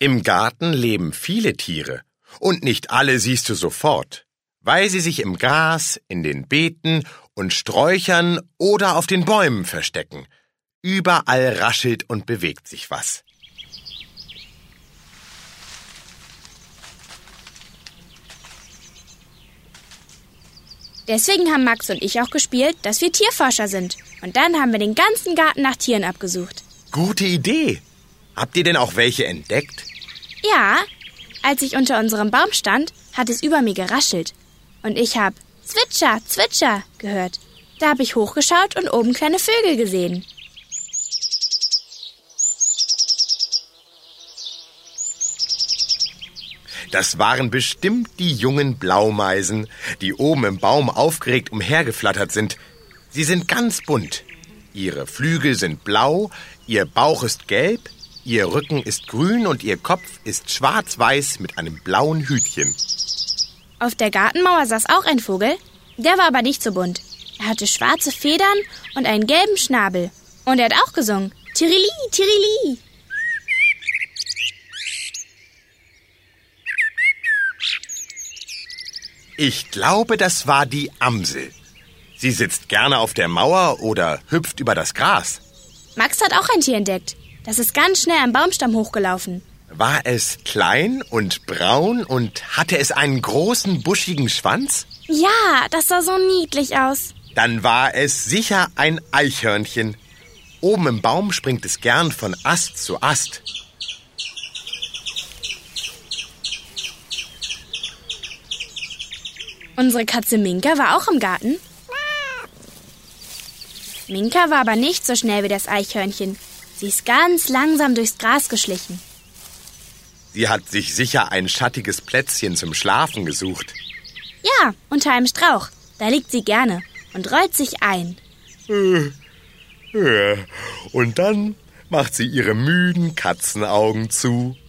Im Garten leben viele Tiere und nicht alle siehst du sofort, weil sie sich im Gras, in den Beeten und Sträuchern oder auf den Bäumen verstecken. Überall raschelt und bewegt sich was. Deswegen haben Max und ich auch gespielt, dass wir Tierforscher sind. Und dann haben wir den ganzen Garten nach Tieren abgesucht. Gute Idee. Habt ihr denn auch welche entdeckt? Ja, als ich unter unserem Baum stand, hat es über mir geraschelt. Und ich habe Zwitscher, Zwitscher gehört. Da habe ich hochgeschaut und oben kleine Vögel gesehen. Das waren bestimmt die jungen Blaumeisen, die oben im Baum aufgeregt umhergeflattert sind. Sie sind ganz bunt. Ihre Flügel sind blau, ihr Bauch ist gelb, ihr Rücken ist grün und ihr Kopf ist schwarz-weiß mit einem blauen Hütchen. Auf der Gartenmauer saß auch ein Vogel, der war aber nicht so bunt. Er hatte schwarze Federn und einen gelben Schnabel. Und er hat auch gesungen. Tirili, Tirili. Ich glaube, das war die Amsel. Sie sitzt gerne auf der Mauer oder hüpft über das Gras. Max hat auch ein Tier entdeckt. Das ist ganz schnell am Baumstamm hochgelaufen. War es klein und braun und hatte es einen großen, buschigen Schwanz? Ja, das sah so niedlich aus. Dann war es sicher ein Eichhörnchen. Oben im Baum springt es gern von Ast zu Ast. Unsere Katze Minka war auch im Garten. Minka war aber nicht so schnell wie das Eichhörnchen. Sie ist ganz langsam durchs Gras geschlichen. Sie hat sich sicher ein schattiges Plätzchen zum Schlafen gesucht. Ja, unter einem Strauch. Da liegt sie gerne und rollt sich ein. Und dann macht sie ihre müden Katzenaugen zu.